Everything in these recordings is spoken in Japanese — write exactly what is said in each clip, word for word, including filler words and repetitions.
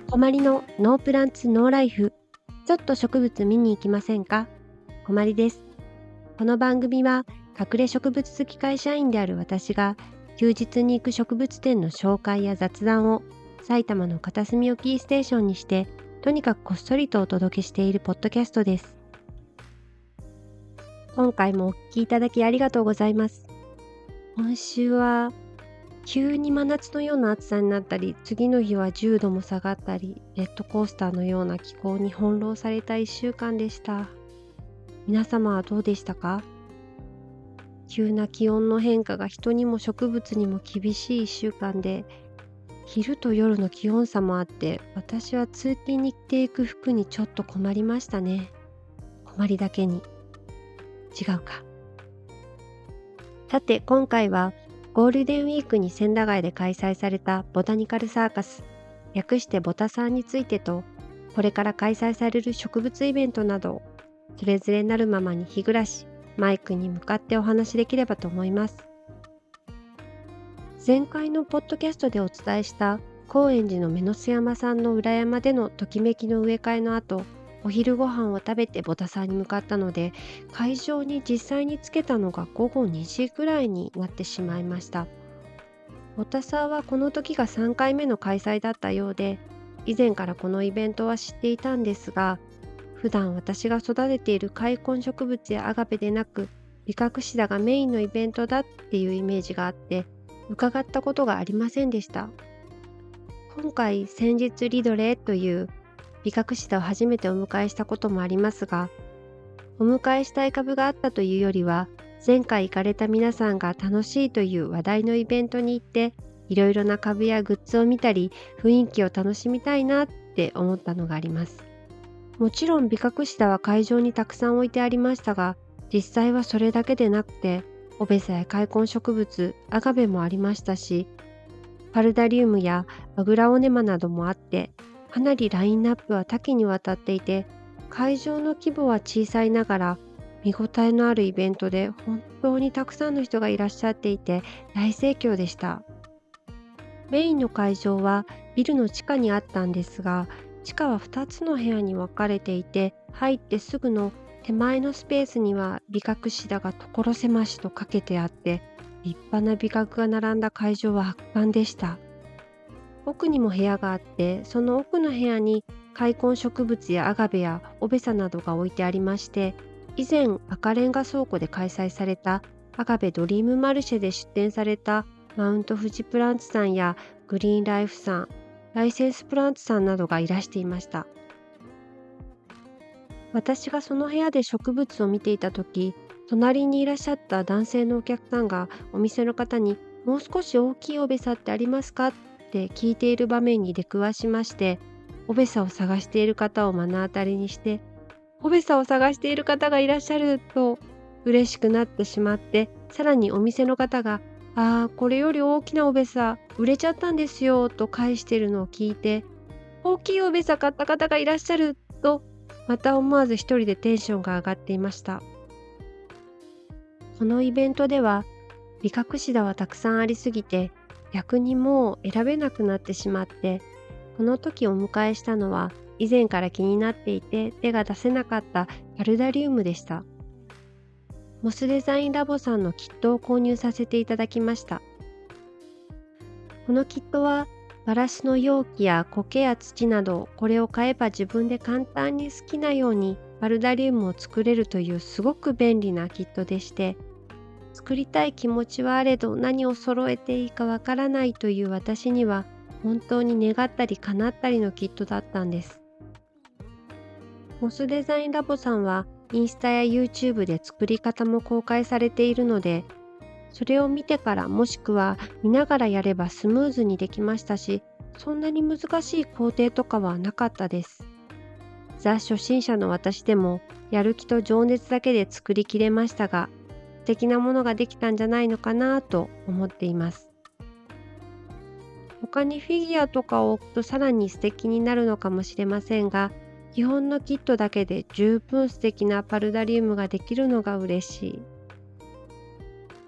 こまりのノープランツノーライフ。ちょっと植物見に行きませんか？こまりです。この番組は隠れ植物好き会社員である私が休日に行く植物店の紹介や雑談を埼玉の片隅をキーステーションにしてとにかくこっそりとお届けしているポッドキャストです。今回もお聞きいただきありがとうございます。今週は急に真夏のような暑さになったり、次の日はじゅうども下がったり、ジェットコースターのような気候に翻弄されたいっしゅうかんでした。皆様はどうでしたか？急な気温の変化が人にも植物にも厳しいいっしゅうかんで、昼と夜の気温差もあって、私は通勤に着ていく服にちょっと困りましたね。困りだけに。違うか。さて今回は、ゴールデンウィークに千駄ヶ谷で開催されたボタニカルサーカス、略してボタサーについてと、これから開催される植物イベントなどを、それぞれなるままに日暮らし、マイクに向かってお話しできればと思います。前回のポッドキャストでお伝えした高円寺の目の須山さんの裏山でのときめきの植え替えの後、お昼ご飯を食べてボタサーに向かったので、会場に実際に着けたのがごごにじぐらいになってしまいました。ボタサーはこの時がさんかいめの開催だったようで、以前からこのイベントは知っていたんですが、普段私が育てている塊根植物やアガベでなく、ビカクシダがメインのイベントだっていうイメージがあって、伺ったことがありませんでした。今回先日リドレーというビカクシダを初めてお迎えしたこともありますが、お迎えしたい株があったというよりは、前回行かれた皆さんが楽しいという話題のイベントに行って、いろいろな株やグッズを見たり、雰囲気を楽しみたいなって思ったのがあります。もちろんビカクシダは会場にたくさん置いてありましたが、実際はそれだけでなくて、オベサや塊根植物、アガベもありましたし、パルダリウムやアグラオネマなどもあって、かなりラインナップは多岐にわたっていて、会場の規模は小さいながら見応えのあるイベントで本当にたくさんの人がいらっしゃっていて大盛況でした。メインの会場はビルの地下にあったんですが、地下はふたつの部屋に分かれていて、入ってすぐの手前のスペースにはビカクシダが所狭しとかけてあって、立派な美角が並んだ会場は圧巻でした。奥にも部屋があって、その奥の部屋に塊根植物やアガベやオベサなどが置いてありまして、以前赤レンガ倉庫で開催されたアガベドリームマルシェで出展されたマウントフジプランツさんやグリーンライフさん、ライセンスプランツさんなどがいらしていました。私がその部屋で植物を見ていた時、隣にいらっしゃった男性のお客さんがお店の方に、もう少し大きいオベサってありますかって聞いている場面に出くわしまして、オベサを探している方を目の当たりにして、オベサを探している方がいらっしゃると嬉しくなってしまって、さらにお店の方が、ああ、これより大きなオベサ売れちゃったんですよと返しているのを聞いて、大きいオベサ買った方がいらっしゃると、また思わず一人でテンションが上がっていました。このイベントでは、ビカクシダはたくさんありすぎて、逆にもう選べなくなってしまって、この時お迎えしたのは以前から気になっていて手が出せなかったパルダリウムでした。モスデザインラボさんのキットを購入させていただきました。このキットはガラスの容器や苔や土など、これを買えば自分で簡単に好きなようにパルダリウムを作れるというすごく便利なキットでして、作りたい気持ちはあれど何を揃えていいかわからないという私には本当に願ったり叶ったりのキットだったんです。モスデザインラボさんはインスタや YouTube で作り方も公開されているので、それを見てからもしくは見ながらやればスムーズにできましたし、そんなに難しい工程とかはなかったです。ザ初心者の私でもやる気と情熱だけで作りきれましたが、素敵なものができたんじゃないのかなと思っています。他にフィギュアとかを置くとさらに素敵になるのかもしれませんが、基本のキットだけで十分素敵なパルダリウムができるのが嬉しい。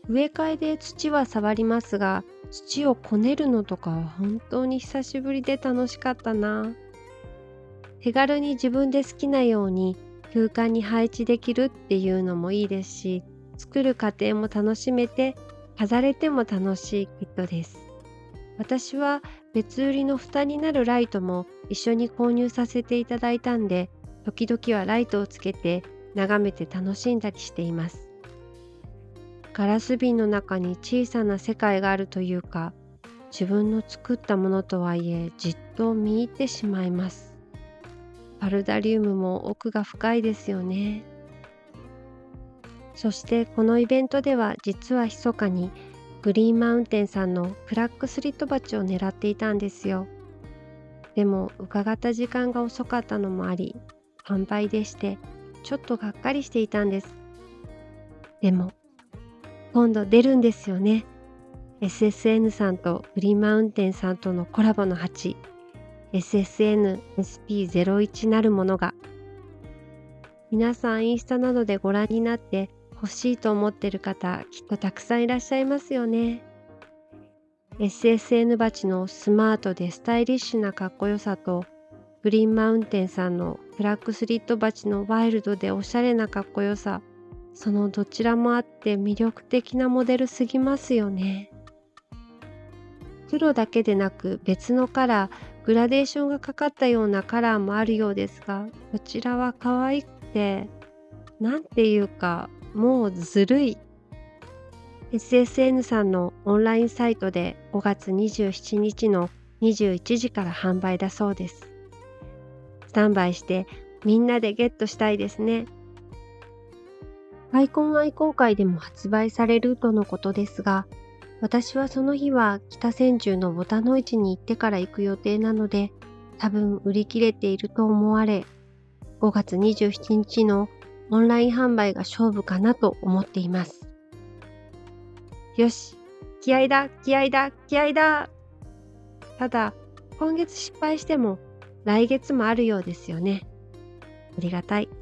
植え替えで土は触りますが、土をこねるのとかは本当に久しぶりで楽しかったな。手軽に自分で好きなように空間に配置できるっていうのもいいですし、作る過程も楽しめて、飾れても楽しいキットです。私は別売りの蓋になるライトも一緒に購入させていただいたんで、時々はライトをつけて眺めて楽しんだりしています。ガラス瓶の中に小さな世界があるというか、自分の作ったものとはいえじっと見入ってしまいます。パルダリウムも奥が深いですよね。そしてこのイベントでは実は密かにグリーンマウンテンさんのクラックスリット鉢を狙っていたんですよ。でも伺った時間が遅かったのもあり、販売でしてちょっとがっかりしていたんです。でも今度出るんですよね。エスエスエヌ さんとグリーンマウンテンさんとのコラボの鉢、エスエスエヌエスピーゼロいち なるものが。皆さんインスタなどでご覧になって欲しいと思ってる方、きっとたくさんいらっしゃいますよね。エスエスエヌ 鉢のスマートでスタイリッシュなかっこよさと、グリーンマウンテンさんのクラックスリット鉢のワイルドでおしゃれなかっこよさ、そのどちらもあって魅力的なモデルすぎますよね。黒だけでなく別のカラー、グラデーションがかかったようなカラーもあるようですが、こちらは可愛くて、なんていうか、もうずるい。エスエスエヌ さんのオンラインサイトでごがつにじゅうしちにちのにじゅういちじから販売だそうです。スタンバイしてみんなでゲットしたいですね。アイコン愛好会でも発売されるとのことですが、私はその日は北千住のボタノ市に行ってから行く予定なので、多分売り切れていると思われ、ごがつにじゅうしちにちのオンライン販売が勝負かなと思っています。よし、気合だ、気合だ、気合だ。ただ、今月失敗しても来月もあるようですよね。ありがたい。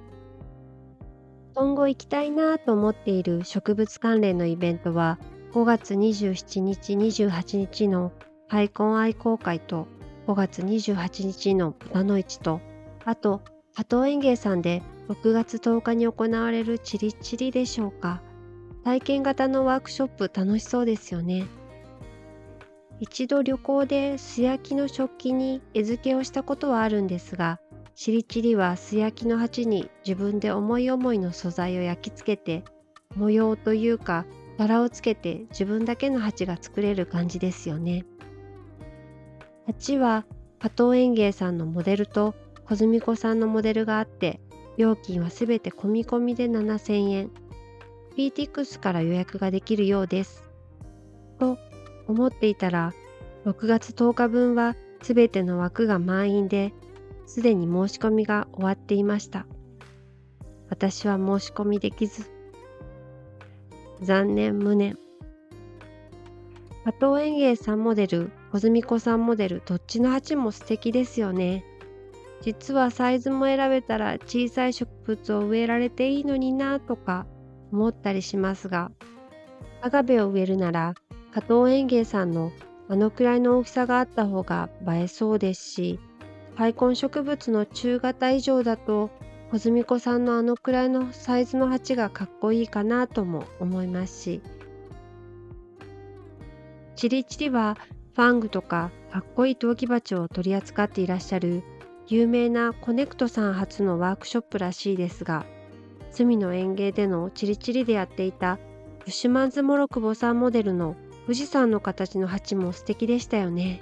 今後行きたいなと思っている植物関連のイベントは、ごがつにじゅうしちにち、にじゅうはちにちのアイコン愛好会と、ごがつにじゅうはちにちのボタノ市と、あと、加藤園芸さんでろくがつとおかに行われるチリチリでしょうか。体験型のワークショップ楽しそうですよね。一度旅行で素焼きの食器に絵付けをしたことはあるんですが、チリチリは素焼きの鉢に自分で思い思いの素材を焼き付けて、模様というか柄をつけて自分だけの鉢が作れる感じですよね。鉢は加藤園芸さんのモデルとコズミコさんのモデルがあって、料金はすべて込み込みでななせんえん。ピーティックス から予約ができるようです。と思っていたら、ろくがつとおかぶんはすべての枠が満員で、すでに申し込みが終わっていました。私は申し込みできず、残念無念。加藤園芸さんモデル、コズミコさんモデル、どっちの鉢も素敵ですよね。実はサイズも選べたら小さい植物を植えられていいのになとか思ったりしますが、アガベを植えるなら加藤園芸さんのあのくらいの大きさがあった方が映えそうですし、パイコン植物の中型以上だとコズミコさんのあのくらいのサイズの鉢がかっこいいかなとも思いますし、チリチリはファングとかかっこいい陶器鉢を取り扱っていらっしゃる有名なコネクトさん初のワークショップらしいですが、隅の園芸でのチリチリでやっていたブシュマンズモロクボさんモデルの富士山の形の鉢も素敵でしたよね。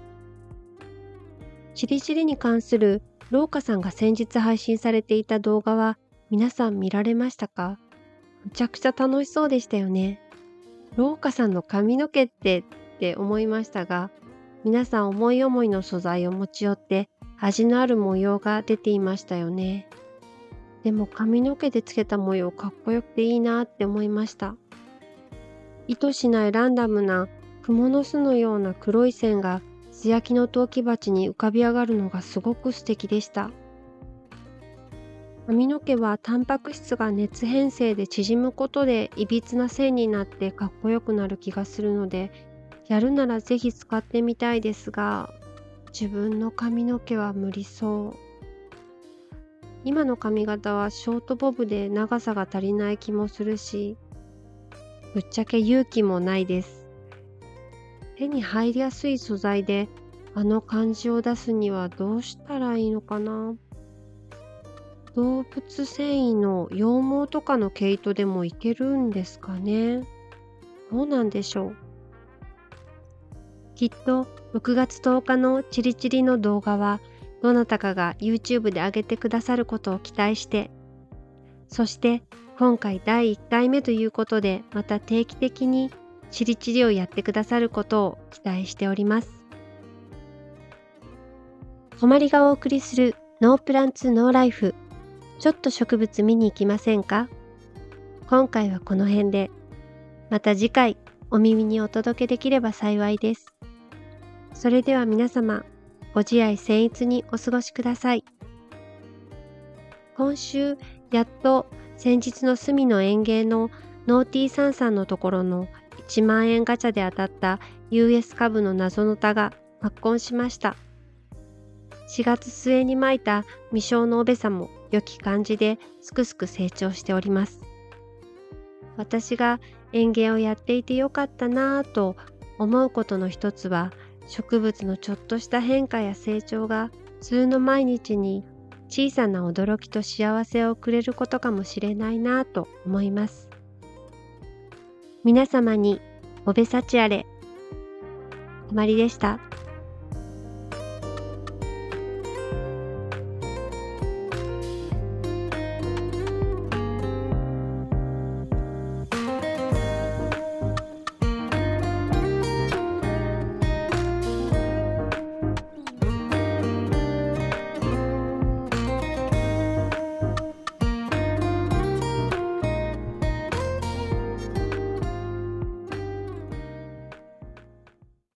チリチリに関するローカさんが先日配信されていた動画は皆さん見られましたか？めちゃくちゃ楽しそうでしたよね。ローカさんの髪の毛ってって思いましたが、皆さん思い思いの素材を持ち寄って味のある模様が出ていましたよね。でも髪の毛でつけた模様かっこよくていいなって思いました。意図しないランダムな蜘蛛の巣のような黒い線が素焼きの陶器鉢に浮かび上がるのがすごく素敵でした。 髪の毛はタンパク質が熱変性で縮むことでいびつな線になってかっこよくなる気がするので、やるならぜひ使ってみたいですが、自分の髪の毛は無理そう。今の髪型はショートボブで長さが足りない気もするし、ぶっちゃけ勇気もないです。手に入りやすい素材であの感じを出すにはどうしたらいいのかな。動物繊維の羊毛とかの毛糸でもいけるんですかね。どうなんでしょう。きっとろくがつとおかのチリチリの動画はどなたかが YouTube で上げてくださることを期待して、そして今回だいいっかいめということでまた定期的にチリチリをやってくださることを期待しております。こまりがお送りするノープランツノーライフ。ちょっと植物見に行きませんか？今回はこの辺で、また次回お耳にお届けできれば幸いです。それでは皆様、ご自愛僭越にお過ごしください。今週、やっと先日の隅の園芸のノーティーサンさんのところのいちまんえんガチャで当たった ユーエス 株の謎の田が発根しました。しがつ末にまいた未生のおべさも良き感じですくすく成長しております。私が園芸をやっていてよかったなぁと思うことの一つは、植物のちょっとした変化や成長が普通の毎日に小さな驚きと幸せをくれることかもしれないなぁと思います。皆様におべさちあれ。こまりでした。